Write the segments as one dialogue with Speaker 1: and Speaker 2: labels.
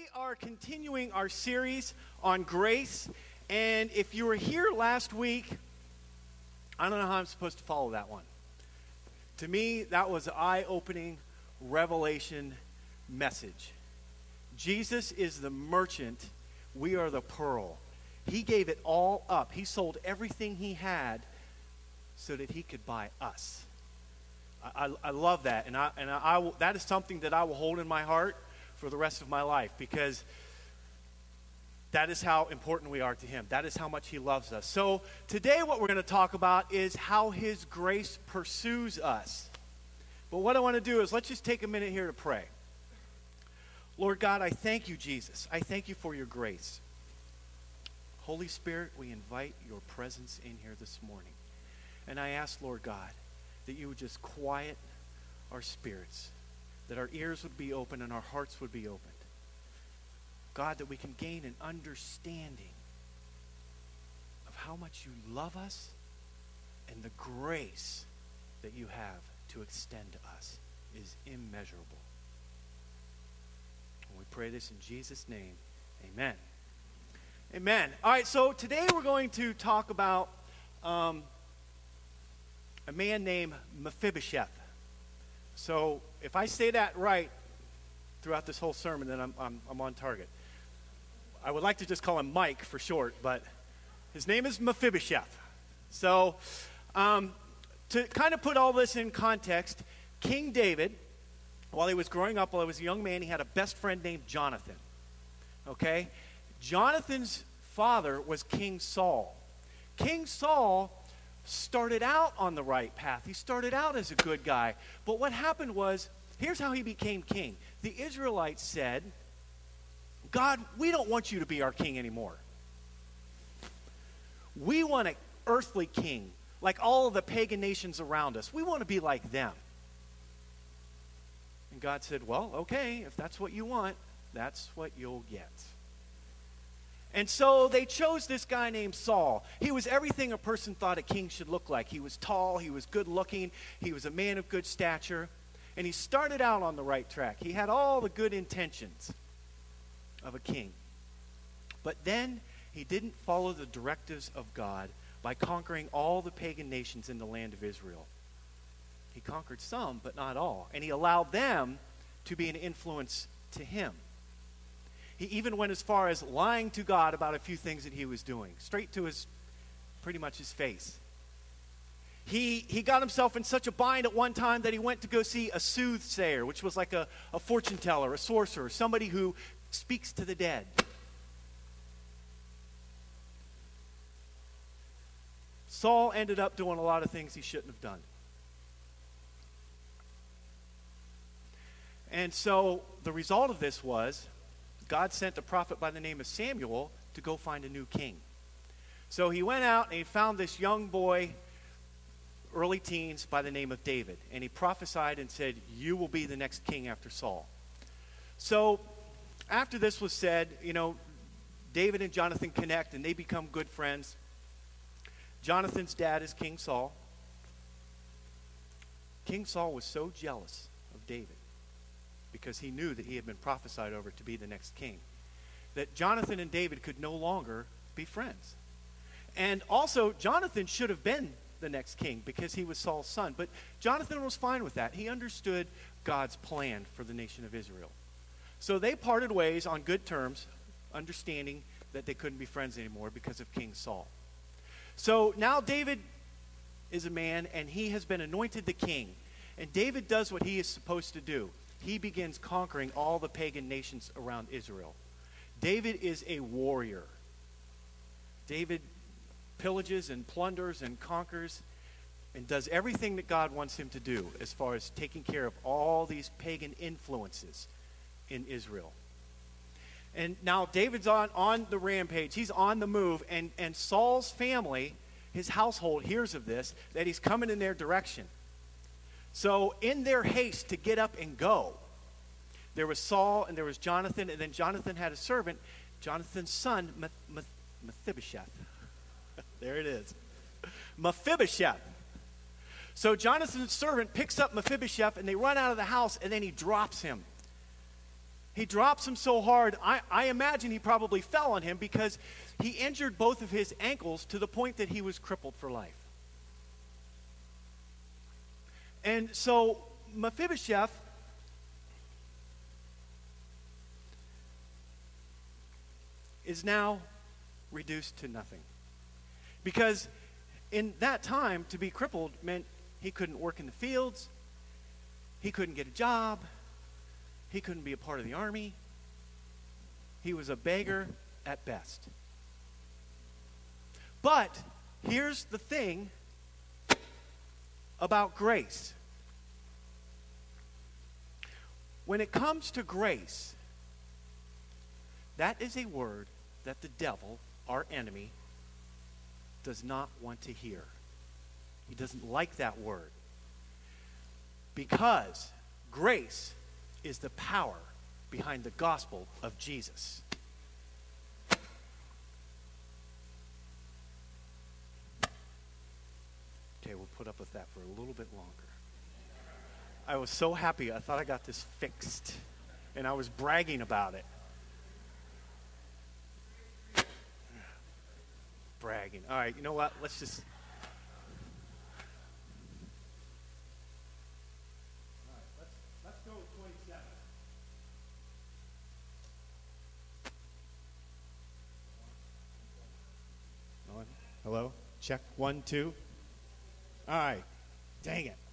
Speaker 1: We are continuing our series on grace, and if you were here last week, I don't know how I'm supposed to follow that one. To me, that was an eye-opening revelation message. Jesus is the merchant, we are the pearl. He gave it all up. He sold everything he had so that he could buy us. I love that, and that is something that I will hold in my heart for the rest of my life, because that is how important we are to him. That is how much he loves us. So today what we're going to talk about is how his grace pursues us. But what I want to do is let's just take a minute here to pray. Lord God, I thank you, Jesus. I thank you for your grace. Holy Spirit, we invite your presence in here this morning. And I ask, Lord God, that you would just quiet our spirits, that our ears would be open and our hearts would be opened. God, that we can gain an understanding of how much you love us and the grace that you have to extend to us is immeasurable. And we pray this in Jesus' name. Amen. Amen. All right, so today we're going to talk about a man named Mephibosheth. So if I say that right throughout this whole sermon, then I'm on target. I would like to just call him Mike for short, but his name is Mephibosheth. So to kind of put all this in context, King David, while he was growing up, while he was a young man, he had a best friend named Jonathan. Okay? Jonathan's father was King Saul. King Saul started out on the right path. He started out as a good guy. But what happened was, here's how he became king. The Israelites said, God, we don't want you to be our king anymore. We want an earthly king, like all of the pagan nations around us. We want to be like them. And God said, well, okay, if that's what you want, that's what you'll get. And so they chose this guy named Saul. He was everything a person thought a king should look like. He was tall, he was good looking, he was a man of good stature, and he started out on the right track. He had all the good intentions of a king. But then he didn't follow the directives of God by conquering all the pagan nations in the land of Israel. He conquered some, but not all. And he allowed them to be an influence to him. He even went as far as lying to God about a few things that he was doing, straight to pretty much his face. He got himself in such a bind at one time that he went to go see a soothsayer, which was like a fortune teller, a sorcerer, somebody who speaks to the dead. Saul ended up doing a lot of things he shouldn't have done. And so the result of this was God sent a prophet by the name of Samuel to go find a new king. So he went out and he found this young boy, early teens, by the name of David. And he prophesied and said, you will be the next king after Saul. So after this was said, David and Jonathan connect and they become good friends. Jonathan's dad is King Saul. King Saul was so jealous of David, because he knew that he had been prophesied over to be the next king, that Jonathan and David could no longer be friends. And also, Jonathan should have been the next king because he was Saul's son. But Jonathan was fine with that. He understood God's plan for the nation of Israel. So they parted ways on good terms, understanding that they couldn't be friends anymore because of King Saul. So now David is a man, and he has been anointed the king. And David does what he is supposed to do. He begins conquering all the pagan nations around Israel. David is a warrior. David pillages and plunders and conquers and does everything that God wants him to do as far as taking care of all these pagan influences in Israel. And now David's on the rampage. He's on the move. And Saul's family, his household, hears of this, that he's coming in their direction. So in their haste to get up and go, there was Saul and there was Jonathan, and then Jonathan had a servant, Jonathan's son, Mephibosheth. There it is. Mephibosheth. So Jonathan's servant picks up Mephibosheth, and they run out of the house, and then he drops him. He drops him so hard, I imagine he probably fell on him because he injured both of his ankles to the point that he was crippled for life. And so Mephibosheth is now reduced to nothing. Because in that time, to be crippled meant he couldn't work in the fields, he couldn't get a job, he couldn't be a part of the army. He was a beggar at best. But here's the thing about grace. When it comes to grace, that is a word that the devil, our enemy, does not want to hear. He doesn't like that word. Because grace is the power behind the gospel of Jesus. Okay, we'll put up with that for a little bit longer. I was so happy. I thought I got this fixed. And I was bragging about it. Bragging. All right, you know what? Let's just... All right, let's go with 27. On. Hello? Check. 1, 2. All right. Dang it.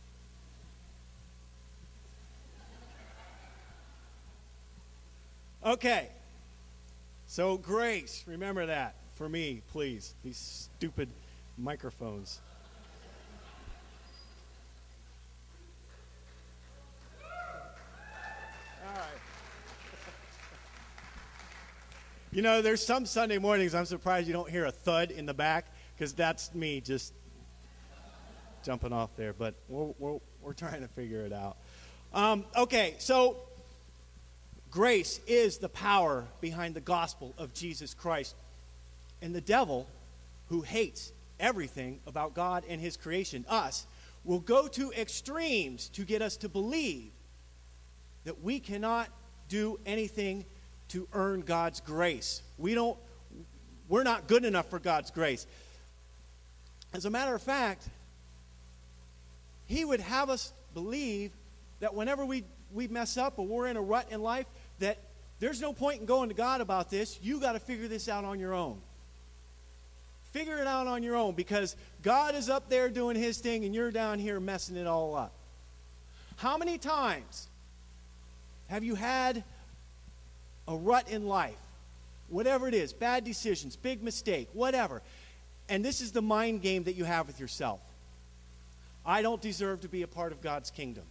Speaker 1: Okay. So grace, remember that for me, please. These stupid microphones. All right. You know, there's some Sunday mornings I'm surprised you don't hear a thud in the back because that's me just jumping off there. But we're trying to figure it out. Okay, so grace is the power behind the gospel of Jesus Christ. And the devil, who hates everything about God and his creation, us, will go to extremes to get us to believe that we cannot do anything to earn God's grace. We're not good enough for God's grace. As a matter of fact, he would have us believe that whenever we mess up or we're in a rut in life, that there's no point in going to God about this. You got to figure this out on your own. Figure it out on your own because God is up there doing his thing and you're down here messing it all up. How many times have you had a rut in life? Whatever it is, bad decisions, big mistake, whatever. And this is the mind game that you have with yourself. I don't deserve to be a part of God's kingdom.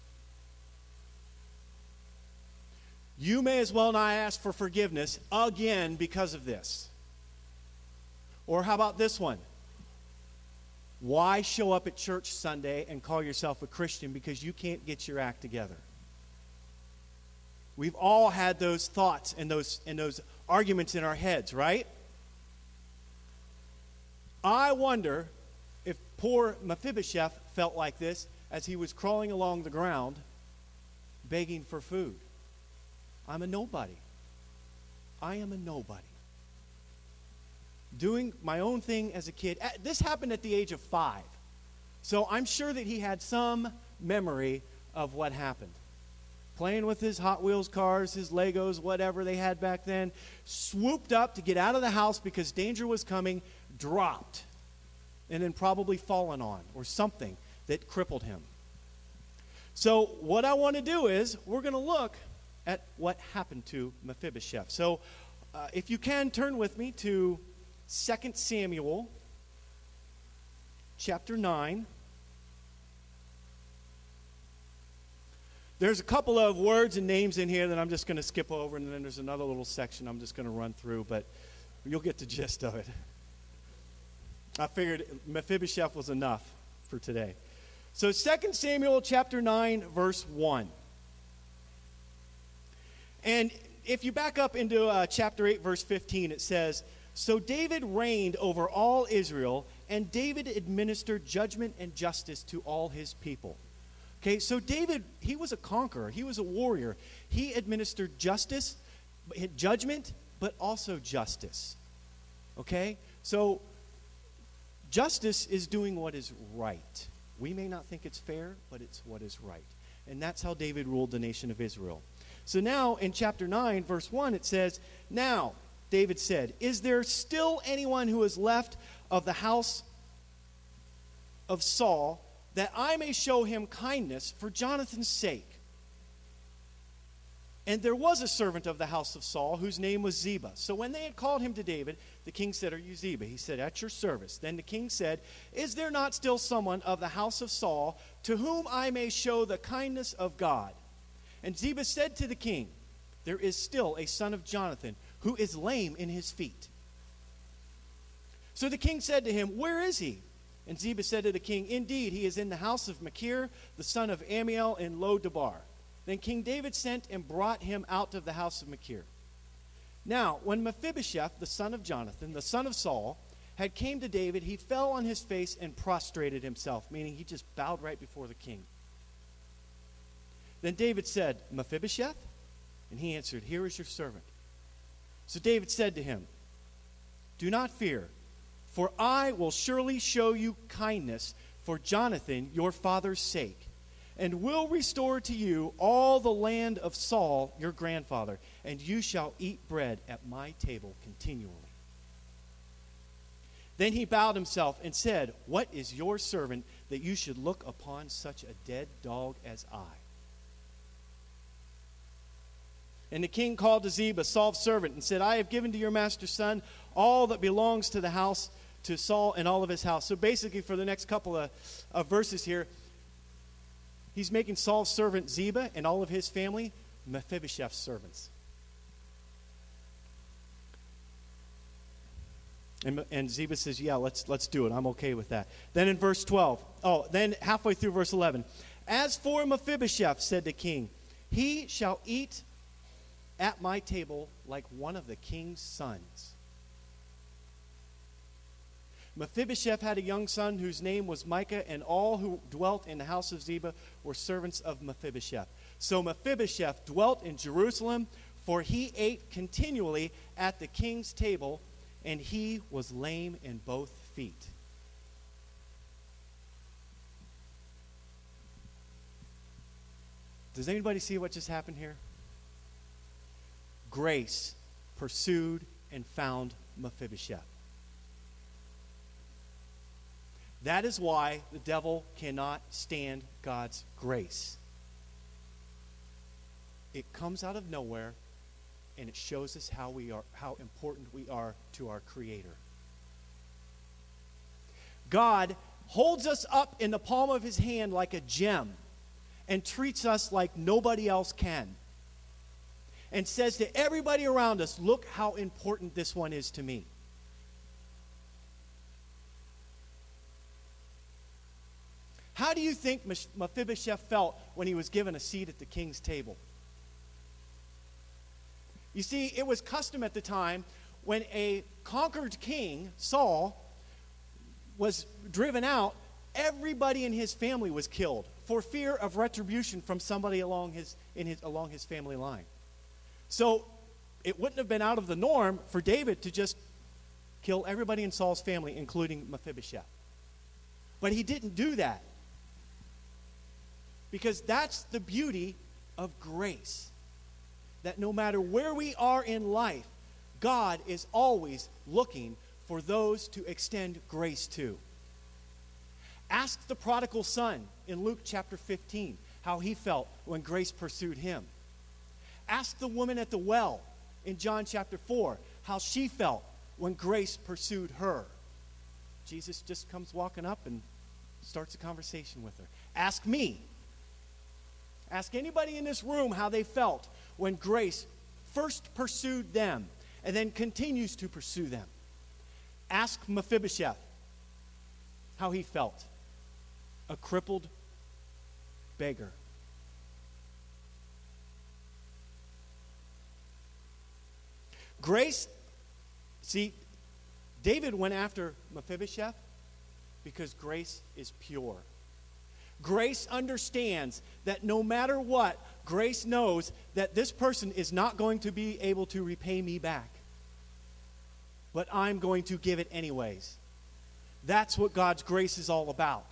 Speaker 1: You may as well not ask for forgiveness again because of this. Or how about this one? Why show up at church Sunday and call yourself a Christian because you can't get your act together? We've all had those thoughts and those arguments in our heads, right? I wonder if poor Mephibosheth felt like this as he was crawling along the ground begging for food. I'm a nobody. I am a nobody. Doing my own thing as a kid. This happened at the age of 5. So I'm sure that he had some memory of what happened. Playing with his Hot Wheels cars, his Legos, whatever they had back then. Swooped up to get out of the house because danger was coming. Dropped. And then probably fallen on or something that crippled him. So what I want to do is we're going to look at what happened to Mephibosheth. So if you can, turn with me to 2 Samuel chapter 9. There's a couple of words and names in here that I'm just going to skip over, and then there's another little section I'm just going to run through, but you'll get the gist of it. I figured Mephibosheth was enough for today. So 2 Samuel chapter 9, verse 1. And if you back up into chapter 8, verse 15, it says, "So David reigned over all Israel, and David administered judgment and justice to all his people. Okay, so David, he was a conqueror. He was a warrior. He administered judgment, but also justice. Okay? So justice is doing what is right. We may not think it's fair, but it's what is right. And that's how David ruled the nation of Israel. So now in chapter 9, verse 1, it says, "Now," David said, "is there still anyone who is left of the house of Saul, that I may show him kindness for Jonathan's sake?" And there was a servant of the house of Saul whose name was Ziba. So when they had called him to David, the king said, "Are you Ziba?" He said, "At your service." Then the king said, "Is there not still someone of the house of Saul to whom I may show the kindness of God?" And Ziba said to the king, "There is still a son of Jonathan who is lame in his feet." So the king said to him, "Where is he?" And Ziba said to the king, "Indeed, he is in the house of Machir, the son of Ammiel, in Lo-debar." Then King David sent and brought him out of the house of Machir. Now, when Mephibosheth, the son of Jonathan, the son of Saul, had came to David, he fell on his face and prostrated himself, meaning he just bowed right before the king. Then David said, "Mephibosheth?" And he answered, "Here is your servant." So David said to him, "Do not fear, for I will surely show you kindness for Jonathan your father's sake, and will restore to you all the land of Saul your grandfather, and you shall eat bread at my table continually." Then he bowed himself and said, "What is your servant that you should look upon such a dead dog as I?" And the king called to Ziba, Saul's servant, and said, "I have given to your master's son all that belongs to the house, to Saul and all of his house." So basically, for the next couple of verses here, he's making Saul's servant Ziba and all of his family Mephibosheth's servants. And Ziba says, "Yeah, let's do it. I'm okay with that." Then in verse 12, then halfway through verse 11, "As for Mephibosheth," said the king, "he shall eat at my table like one of the king's sons." Mephibosheth had a young son whose name was Micah, and all who dwelt in the house of Ziba were servants of Mephibosheth. So Mephibosheth dwelt in Jerusalem, for he ate continually at the king's table, and he was lame in both feet. Does anybody see what just happened here? Grace pursued and found Mephibosheth. That is why the devil cannot stand God's grace. It comes out of nowhere, and it shows us how important we are to our Creator. God holds us up in the palm of his hand like a gem and treats us like nobody else can. And says to everybody around us, "Look how important this one is to me." How do you think Mephibosheth felt when he was given a seat at the king's table? You see, it was custom at the time when a conquered king, Saul, was driven out, everybody in his family was killed for fear of retribution from somebody along his family line. So it wouldn't have been out of the norm for David to just kill everybody in Saul's family, including Mephibosheth. But he didn't do that. Because that's the beauty of grace. That no matter where we are in life, God is always looking for those to extend grace to. Ask the prodigal son in Luke chapter 15 how he felt when grace pursued him. Ask the woman at the well in John chapter 4 how she felt when grace pursued her. Jesus just comes walking up and starts a conversation with her. Ask me. Ask anybody in this room how they felt when grace first pursued them and then continues to pursue them. Ask Mephibosheth how he felt. A crippled beggar. Grace, see, David went after Mephibosheth because grace is pure. Grace understands that no matter what, grace knows that this person is not going to be able to repay me back. But I'm going to give it anyways. That's what God's grace is all about.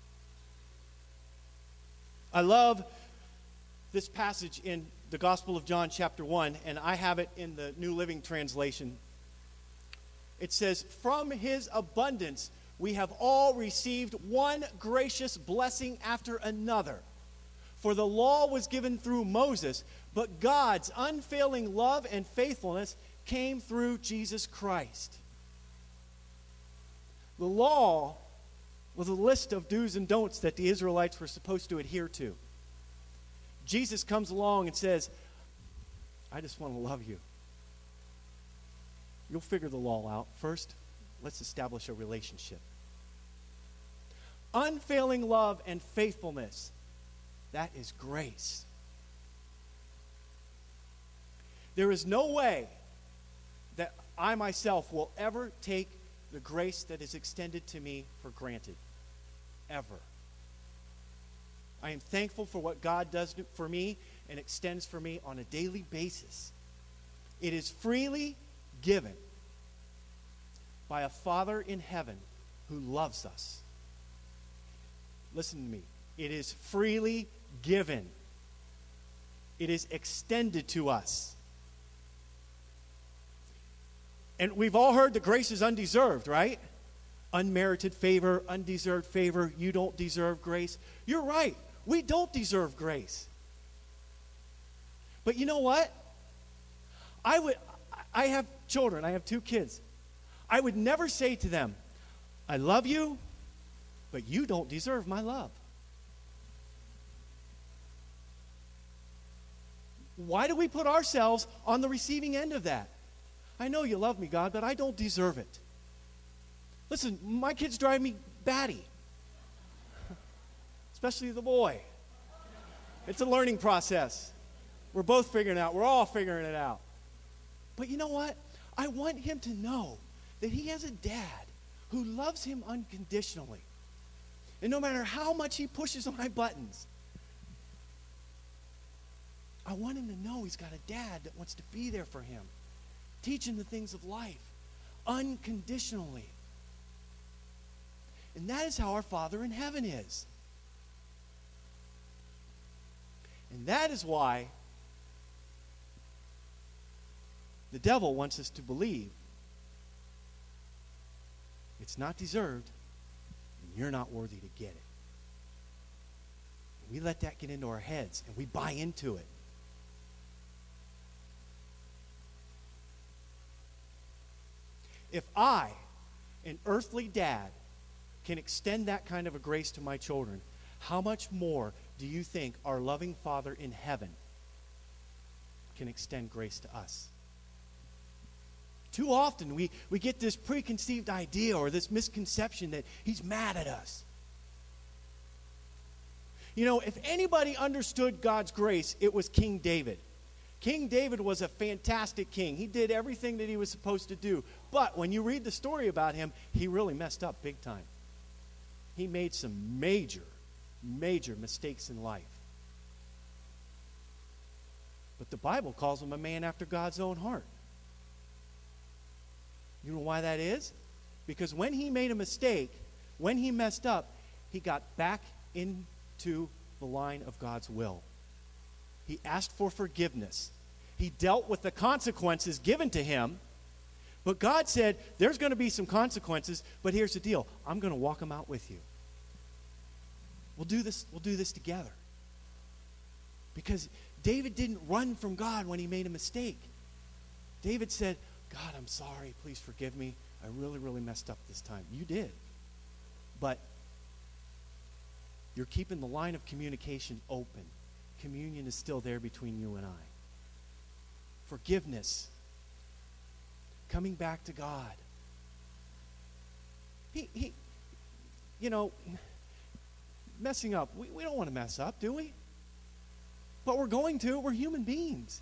Speaker 1: I love this passage in the Gospel of John chapter 1, and I have it in the New Living Translation. It says, "From his abundance we have all received one gracious blessing after another. For the law was given through Moses, but God's unfailing love and faithfulness came through Jesus Christ." The law was a list of do's and don'ts that the Israelites were supposed to adhere to. Jesus comes along and says, I just want to love you. You'll figure the law out. First, let's establish a relationship. Unfailing love and faithfulness, that is grace. There is no way that I myself will ever take the grace that is extended to me for granted. Ever. I am thankful for what God does for me and extends for me on a daily basis. It is freely given by a Father in heaven who loves us. Listen to me. It is freely given. It is extended to us. And we've all heard that grace is undeserved, right? Unmerited favor, undeserved favor. You don't deserve grace. You're right. We don't deserve grace. But you know what? I have children. I have 2 kids. I would never say to them, I love you, but you don't deserve my love. Why do we put ourselves on the receiving end of that? I know you love me, God, but I don't deserve it. Listen, my kids drive me batty. Especially the boy. It's a learning process. We're both figuring it out. We're all figuring it out. But you know what? I want him to know that he has a dad who loves him unconditionally. And no matter how much he pushes on my buttons, I want him to know he's got a dad that wants to be there for him. Teach him the things of life unconditionally. And that is how our Father in heaven is. And that is why the devil wants us to believe it's not deserved and you're not worthy to get it. And we let that get into our heads and we buy into it. If I, an earthly dad, can extend that kind of a grace to my children, how much more do you think our loving Father in heaven can extend grace to us? Too often we get this preconceived idea or this misconception that he's mad at us. You know, if anybody understood God's grace, it was King David. King David was a fantastic king. He did everything that he was supposed to do. But when you read the story about him, he really messed up big time. He made some major mistakes in life. But the Bible calls him a man after God's own heart. You know why that is? Because when he made a mistake, when he messed up, he got back into the line of God's will. He asked for forgiveness. He dealt with the consequences given to him. But God said, there's going to be some consequences, but here's the deal. I'm going to walk them out with you. We'll do this together. Because David didn't run from God when he made a mistake. David said, God, I'm sorry. Please forgive me. I really messed up this time. You did. But you're keeping the line of communication open. Communion is still there between you and I. Forgiveness. Coming back to God. He you know, messing up. We don't want to mess up, do we? But we're going to. We're human beings.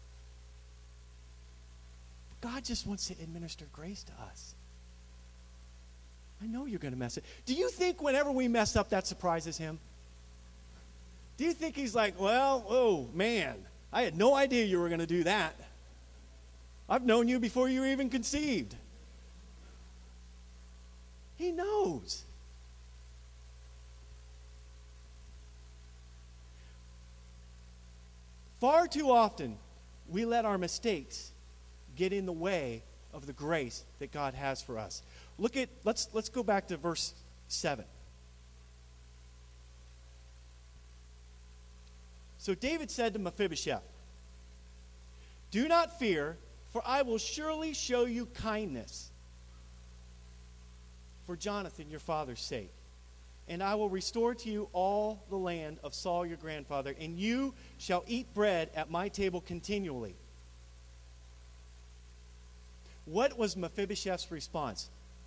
Speaker 1: God just wants to administer grace to us. I know you're going to mess it. Do you think whenever we mess up that surprises him? Do you think he's like, well, oh, man, I had no idea you were going to do that. I've known you before you were even conceived. He knows. Far too often, we let our mistakes get in the way of the grace that God has for us. Let's go back to verse 7. So David said to Mephibosheth, "Do not fear, for I will surely show you kindness for Jonathan your father's sake. And I will restore to you all the land of Saul your grandfather, and you shall eat bread at my table continually." What was Mephibosheth's response?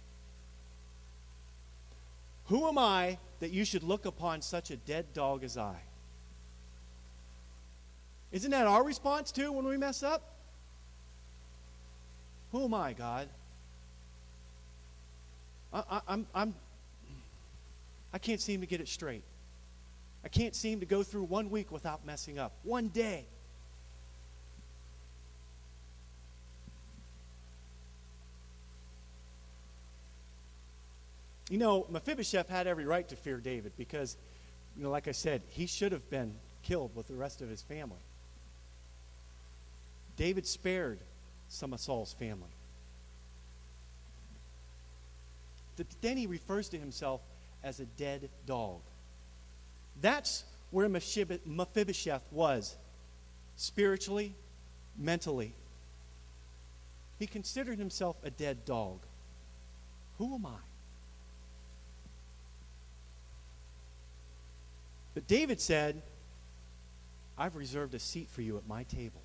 Speaker 1: "Who am I that you should look upon such a dead dog as I?" Isn't that our response too when we mess up? Who am I, God? I can't seem to get it straight. I can't seem to go through 1 week without messing up. 1 day. You know, Mephibosheth had every right to fear David because, like I said, he should have been killed with the rest of his family. David spared some of Saul's family. Then he refers to himself as a dead dog. That's where Mephibosheth was, spiritually, mentally. He considered himself a dead dog. Who am I? But David said, "I've reserved a seat for you at my table,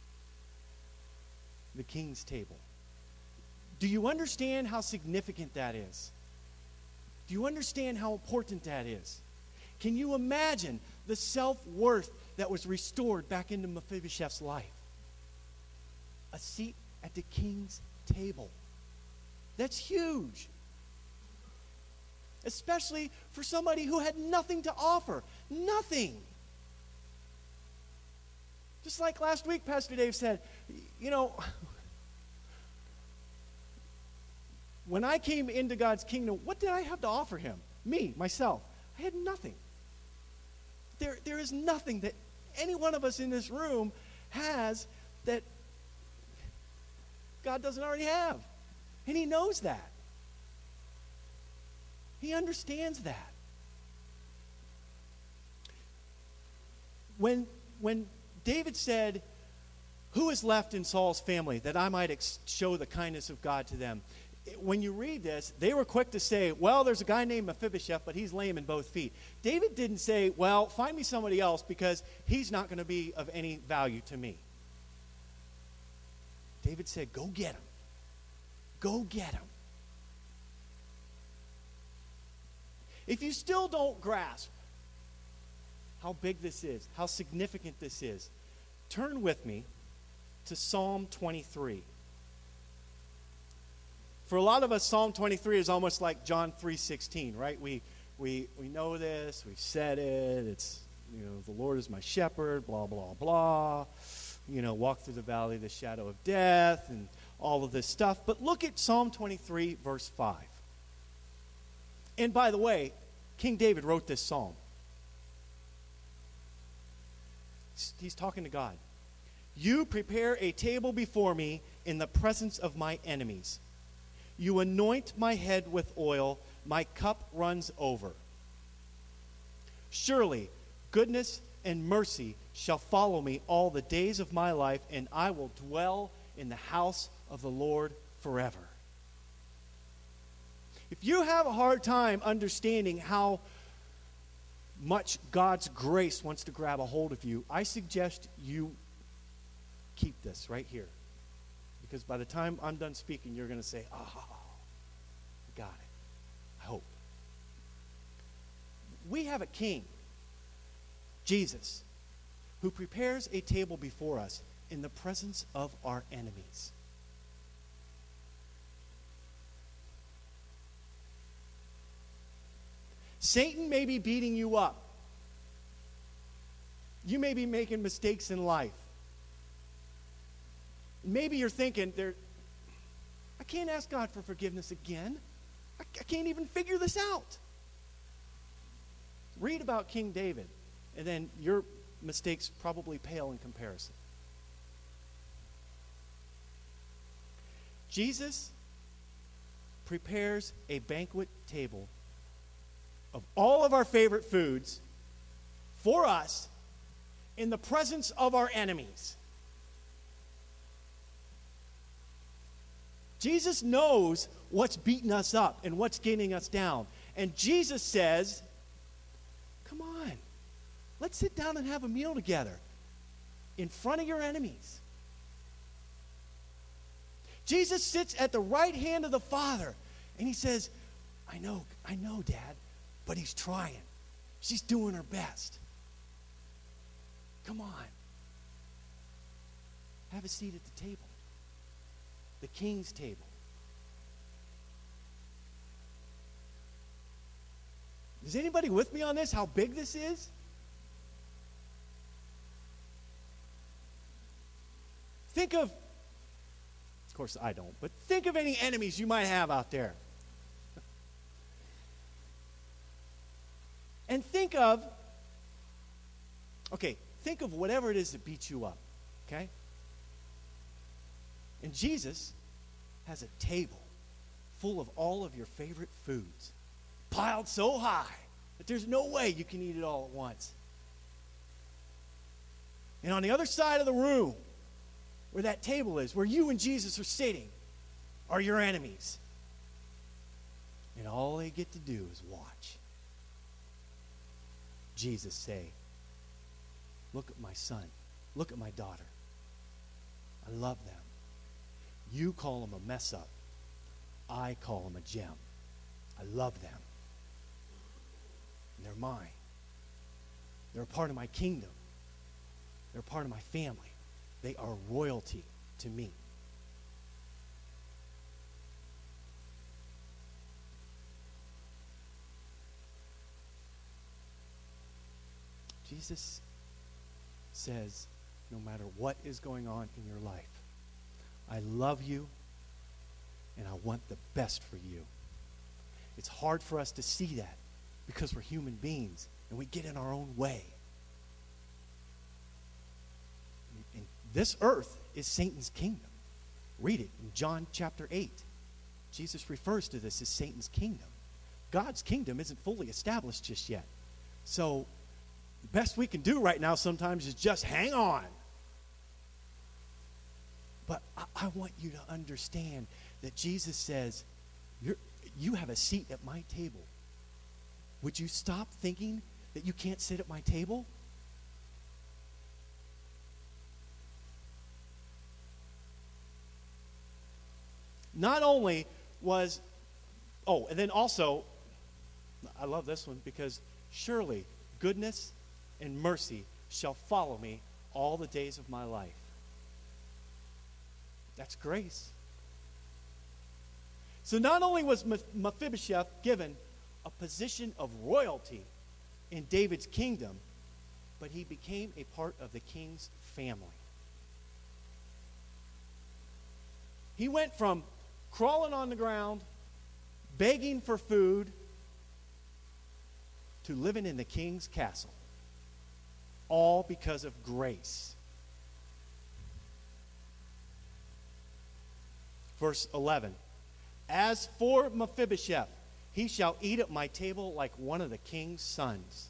Speaker 1: the king's table." Do you understand how significant that is? Do you understand how important that is? Can you imagine the self-worth that was restored back into Mephibosheth's life? A seat at the king's table. That's huge. Especially for somebody who had nothing to offer. Nothing. Just like last week, Pastor Dave said, when I came into God's kingdom, what did I have to offer him? Me, myself. I had nothing. There is nothing that any one of us in this room has that God doesn't already have. And he knows that. He understands that. When David said, "Who is left in Saul's family that I might show the kindness of God to them?" When you read this, they were quick to say, "Well, there's a guy named Mephibosheth, but he's lame in both feet." David didn't say, "Well, find me somebody else because he's not going to be of any value to me." David said, "Go get him. Go get him." If you still don't grasp how big this is, how significant this is, turn with me to Psalm 23. For a lot of us, Psalm 23 is almost like John 3:16, right? We know this, we've said it, it's, the Lord is my shepherd, blah, blah, blah. Walk through the valley of the shadow of death, and all of this stuff. But look at Psalm 23, verse 5. And by the way, King David wrote this psalm. He's talking to God. "You prepare a table before me in the presence of my enemies. You anoint my head with oil, my cup runs over. Surely goodness and mercy shall follow me all the days of my life, and I will dwell in the house of the Lord forever." If you have a hard time understanding how much God's grace wants to grab a hold of you, I suggest you keep this right here. Because by the time I'm done speaking, you're going to say, "Oh, I got it. I hope." We have a king, Jesus, who prepares a table before us in the presence of our enemies. Satan may be beating you up. You may be making mistakes in life. Maybe you're thinking, I can't ask God for forgiveness again. I can't even figure this out. Read about King David, and then your mistakes probably pale in comparison. Jesus prepares a banquet table of all of our favorite foods for us in the presence of our enemies. Jesus knows what's beating us up and what's getting us down. And Jesus says, come on, let's sit down and have a meal together in front of your enemies. Jesus sits at the right hand of the Father, and he says, I know, Dad, but he's trying. She's doing her best. Come on. Have a seat at the table. The king's table. Is anybody with me on this? How big this is? Think of course I don't, but think of any enemies you might have out there. And think of whatever it is that beats you up, okay? And Jesus has a table full of all of your favorite foods, piled so high that there's no way you can eat it all at once. And on the other side of the room, where that table is, where you and Jesus are sitting, are your enemies. And all they get to do is watch. Jesus say, look at my son. Look at my daughter. I love them. You call them a mess up. I call them a gem. I love them. And they're mine. They're a part of my kingdom. They're a part of my family. They are royalty to me. Jesus says, no matter what is going on in your life, I love you and I want the best for you. It's hard for us to see that because we're human beings and we get in our own way. And this earth is Satan's kingdom. Read it in John chapter 8. Jesus refers to this as Satan's kingdom. God's kingdom isn't fully established just yet. So the best we can do right now sometimes is just hang on. But I want you to understand that Jesus says, you have a seat at my table. Would you stop thinking that you can't sit at my table? Not only was, and then also, I love this one because surely goodness and mercy shall follow me all the days of my life. That's grace. So not only was Mephibosheth given a position of royalty in David's kingdom, but he became a part of the king's family. He went from crawling on the ground, begging for food, to living in the king's castle. All because of grace. Verse 11. As for Mephibosheth, he shall eat at my table like one of the king's sons.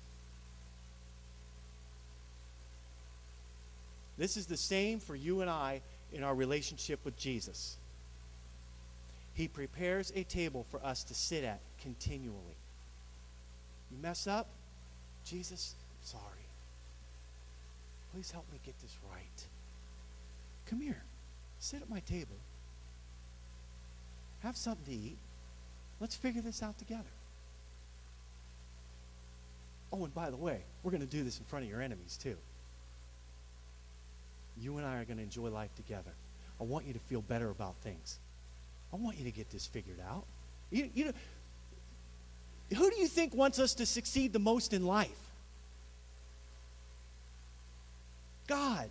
Speaker 1: This is the same for you and I in our relationship with Jesus. He prepares a table for us to sit at continually. You mess up? Jesus, sorry. Please help me get this right. Come here. Sit at my table. Have something to eat. Let's figure this out together. Oh, and by the way, we're going to do this in front of your enemies too. You and I are going to enjoy life together. I want you to feel better about things. I want you to get this figured out. You know, who do you think wants us to succeed the most in life? God.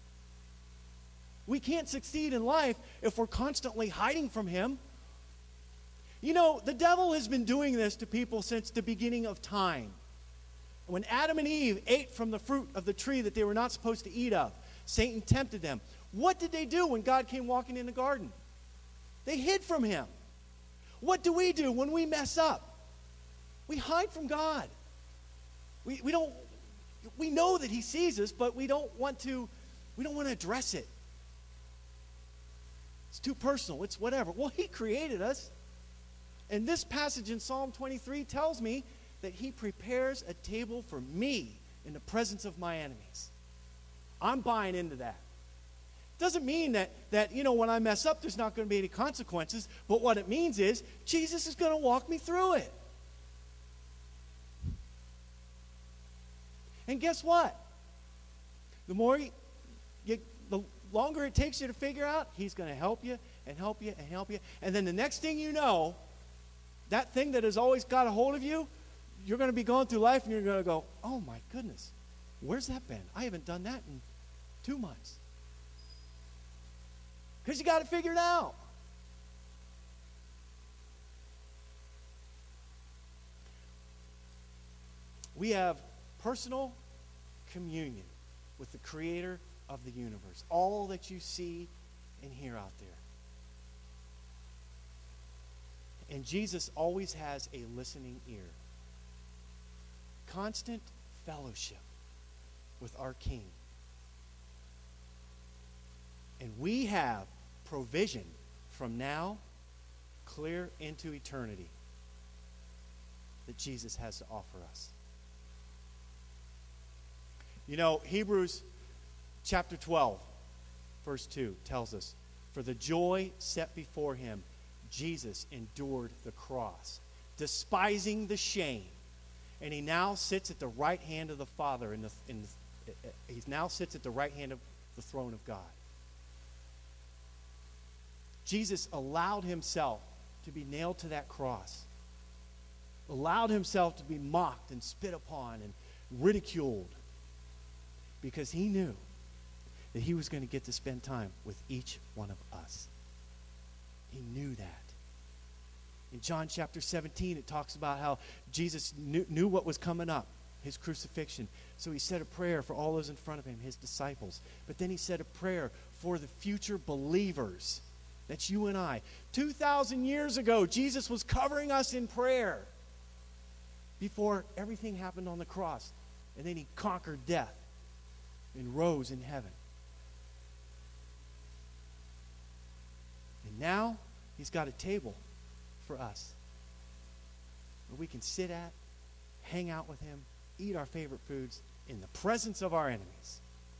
Speaker 1: We can't succeed in life if we're constantly hiding from Him. You know, the devil has been doing this to people since the beginning of time. When Adam and Eve ate from the fruit of the tree that they were not supposed to eat of, Satan tempted them. What did they do when God came walking in the garden? They hid from Him. What do we do when we mess up? We hide from God. We know that He sees us, but we don't want to address it. It's too personal. It's whatever. Well, He created us. And this passage in Psalm 23 tells me that He prepares a table for me in the presence of my enemies. I'm buying into that. Doesn't mean that when I mess up, there's not going to be any consequences. But what it means is Jesus is going to walk me through it. And guess what? The longer it takes you to figure out, He's going to help you and help you and help you. And then the next thing you know, that thing that has always got a hold of you, you're going to be going through life and you're going to go, oh my goodness, where's that been? I haven't done that in 2 months. Because you got it figured out. We have personal communion with the Creator of the universe. All that you see and hear out there. And Jesus always has a listening ear. Constant fellowship with our King. And we have provision from now clear into eternity that Jesus has to offer us. You know, Hebrews chapter 12, verse 2 tells us, for the joy set before Him, Jesus endured the cross, despising the shame, and He now sits at the right hand of the Father. He now sits at the right hand of the throne of God. Jesus allowed Himself to be nailed to that cross, allowed Himself to be mocked and spit upon and ridiculed, because He knew that He was going to get to spend time with each one of us. He knew that. In John chapter 17, it talks about how Jesus knew what was coming up, His crucifixion. So He said a prayer for all those in front of Him, His disciples. But then He said a prayer for the future believers. That's you and I. 2,000 years ago, Jesus was covering us in prayer before everything happened on the cross. And then He conquered death and rose in heaven. And now He's got a table for us where we can sit at, hang out with Him, eat our favorite foods in the presence of our enemies.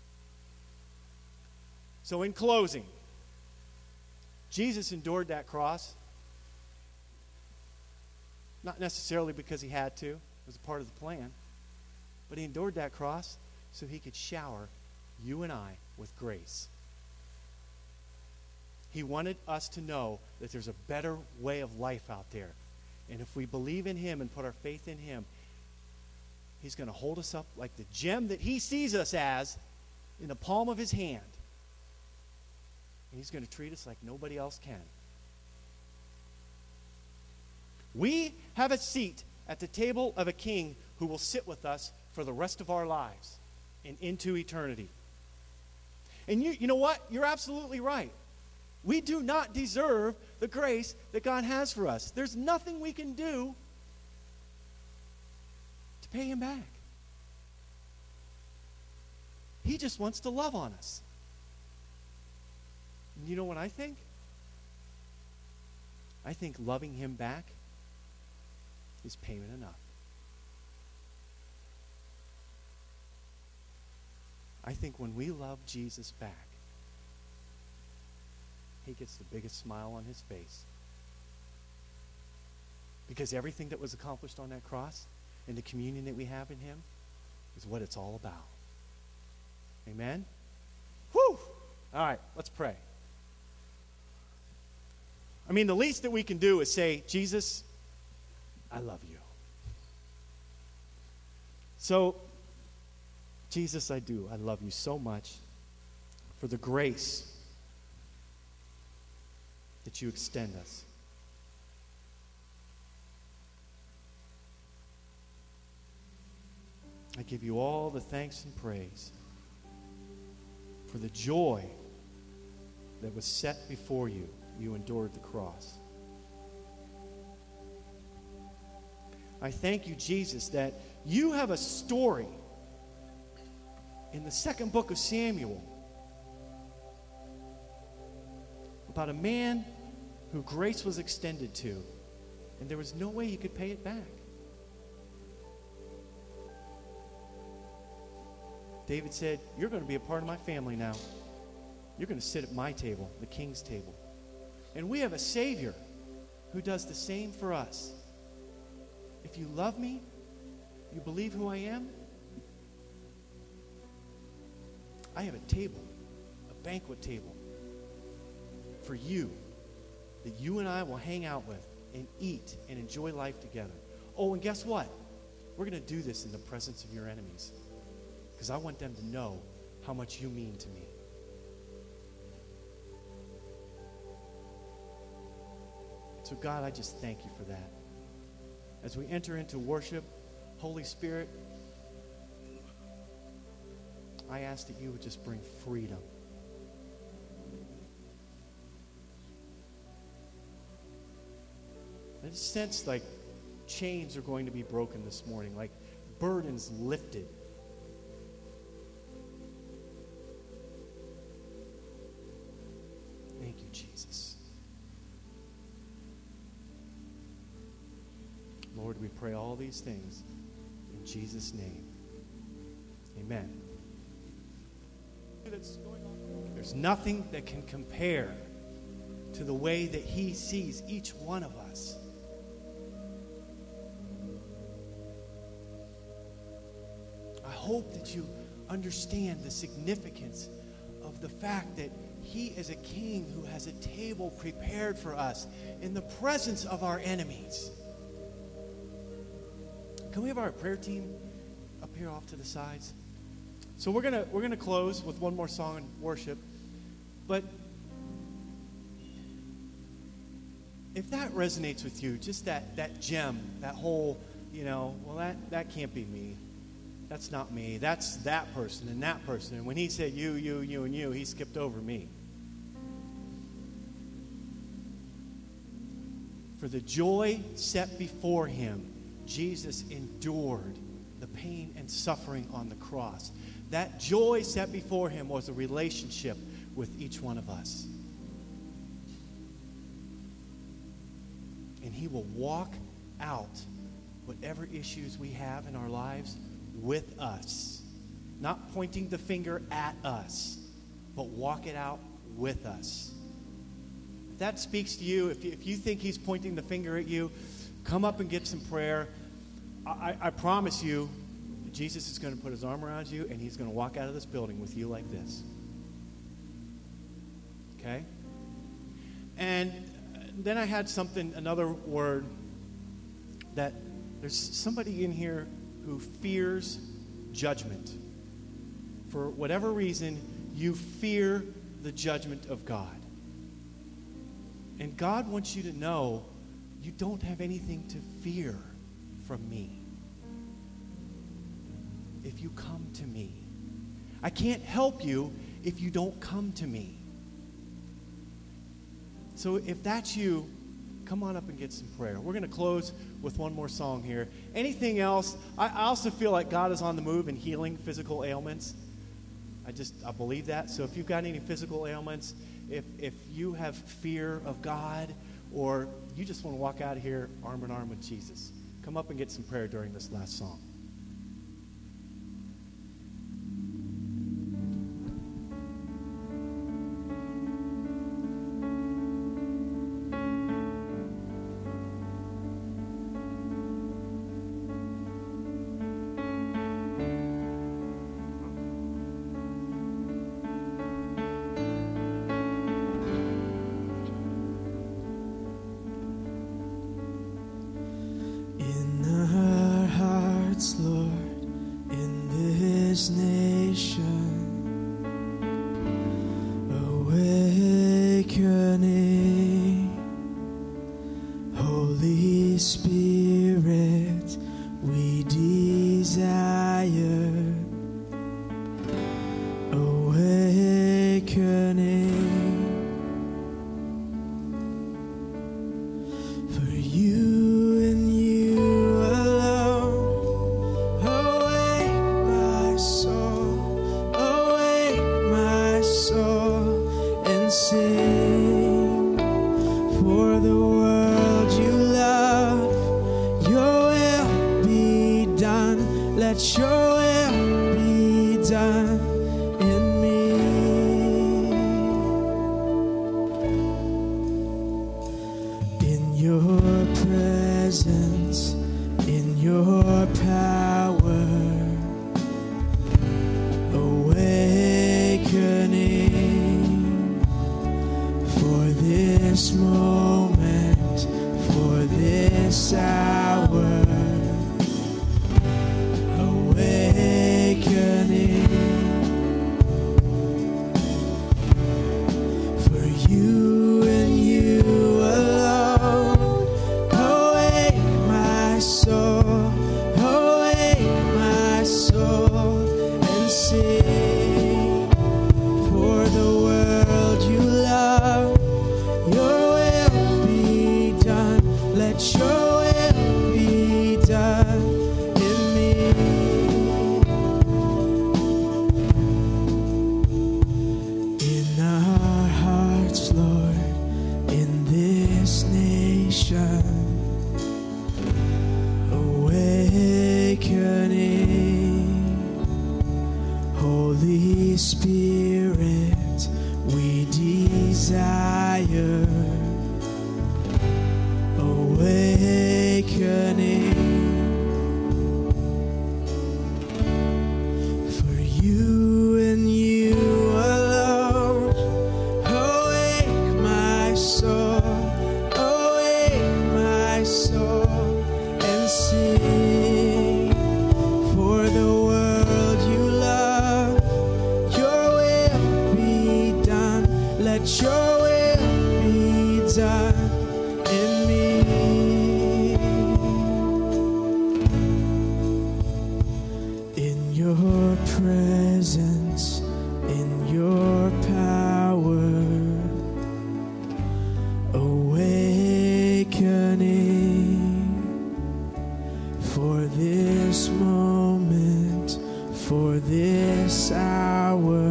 Speaker 1: So in closing, Jesus endured that cross, not necessarily because He had to. It was a part of the plan. But He endured that cross so He could shower you and I with grace. He wanted us to know that there's a better way of life out there. And if we believe in Him and put our faith in Him, He's going to hold us up like the gem that He sees us as in the palm of His hand. And He's going to treat us like nobody else can. We have a seat at the table of a King who will sit with us for the rest of our lives and into eternity. And you know what? You're absolutely right. We do not deserve the grace that God has for us. There's nothing we can do to pay Him back. He just wants to love on us. And you know what I think? I think loving Him back is payment enough. I think when we love Jesus back, He gets the biggest smile on His face. Because everything that was accomplished on that cross and the communion that we have in Him is what it's all about. Amen? Whew! All right, let's pray. I mean, the least that we can do is say, Jesus, I love you. So, Jesus, I do. I love you so much for the grace that you extend us. I give you all the thanks and praise for the joy that was set before you. You endured the cross. I thank you, Jesus, that you have a story in the second book of Samuel about a man who grace was extended to, and there was no way he could pay it back. David said, you're going to be a part of my family now. You're going to sit at my table, the king's table. And we have a Savior who does the same for us. If you love me, you believe who I am, I have a table, a banquet table for you that you and I will hang out with and eat and enjoy life together. Oh, and guess what? We're going to do this in the presence of your enemies because I want them to know how much you mean to me. So God, I just thank you for that. As we enter into worship, Holy Spirit, I ask that you would just bring freedom. I just sense like chains are going to be broken this morning, like burdens lifted. Thank you, Jesus. Lord, we pray all these things in Jesus' name. Amen. There's nothing that can compare to the way that he sees each one of us. I hope that you understand the significance of the fact that he is a king who has a table prepared for us in the presence of our enemies. Can we have our prayer team up here off to the sides? So we're gonna close with one more song and worship. But if that resonates with you, just that gem, that whole, well, that can't be me. That's not me. That's that person and that person. And when he said you, and you, he skipped over me. For the joy set before him, Jesus endured the pain and suffering on the cross. That joy set before him was a relationship with each one of us. And he will walk out whatever issues we have in our lives with us. Not pointing the finger at us, but walk it out with us. If that speaks to you, if you think he's pointing the finger at you, come up and get some prayer. I promise you, Jesus is going to put his arm around you and he's going to walk out of this building with you like this. Okay? And then I had another word, that there's somebody in here who fears judgment. For whatever reason, you fear the judgment of God. And God wants you to know you don't have anything to fear from me if you come to me. I can't help you if you don't come to me. So if that's you, come on up and get some prayer. We're going to close with one more song here. Anything else? I also feel like God is on the move in healing physical ailments. I believe that. So if you've got any physical ailments, if you have fear of God, or you just want to walk out of here arm in arm with Jesus, come up and get some prayer during this last song.
Speaker 2: For the world you love, your will be done. Let your will be done in me. In your presence, in your power, awakening for this moment, for this hour, awakening for you and you alone. Awake my soul, and sing. For the world you love, your will be done. Let your will be done in me. In our hearts, Lord, in this nation, awakening. Holy Spirit, we desire awakening for you and you alone. Awake my soul, and sing. For the world you love, your will be done. Let your will be done in me. In your presence, in your power, awakening for this moment, for this hour,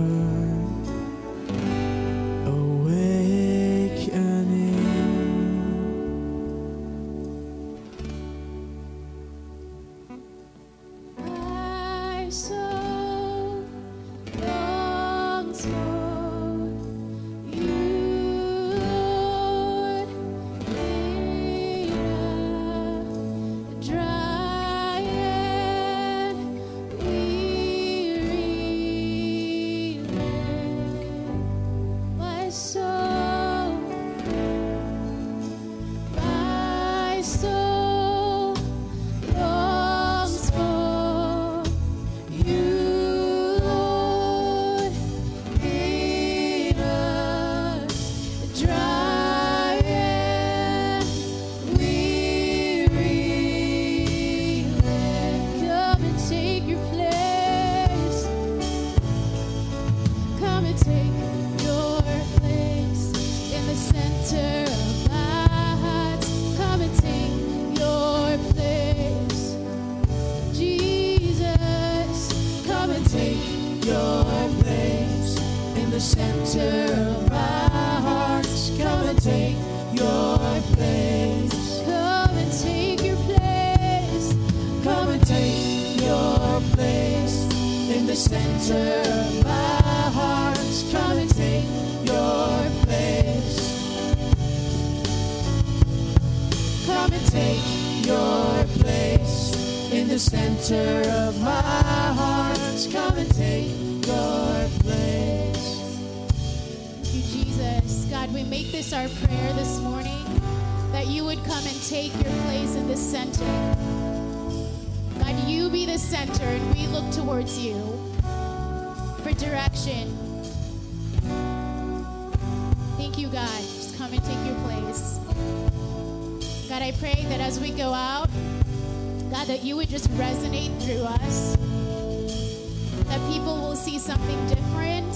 Speaker 3: My soul longs for you, Lord, in a dry and weary land. My soul longs for you, Lord, in a dry and weary land. Come and take your place. Come and take your place in the center of my heart. Come and take your place, Jesus. Come and take your place in the center of my heart. Come and take your place. Come and take your place. Come and take your place in the center of my heart. Come and take your place. Come and take your place in the center of my heart. Come and take your place. Thank you, Jesus. God, we make this our prayer this morning, that you would come and take your place in the center. God, you be the center, and we look towards you for direction. Thank you, God. Just come and take your place. God, I pray that as we go out, God, that you would just resonate through us, that people will see something different,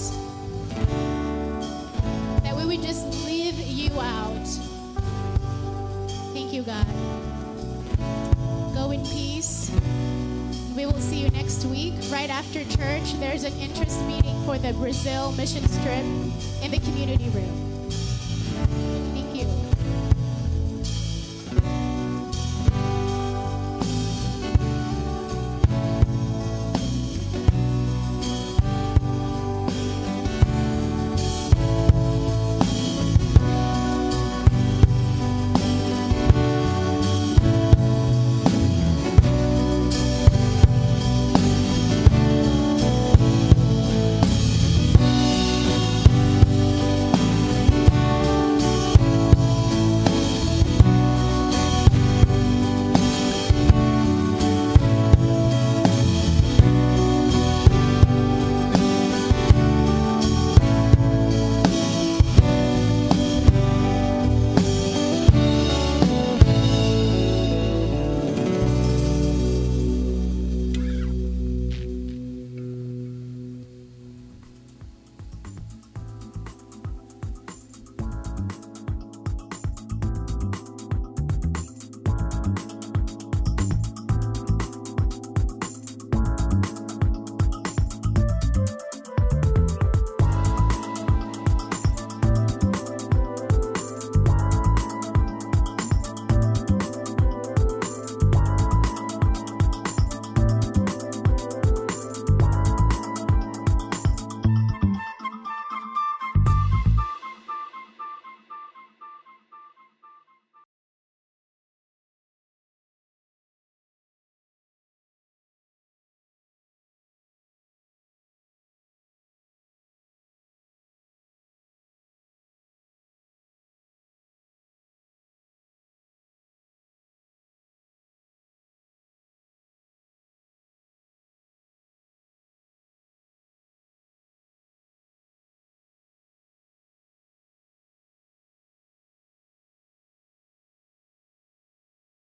Speaker 3: that we would just live you out. Thank you, God. Go in peace. We will see you next week. Right after church, there's an interest meeting for the Brazil mission trip in the community room.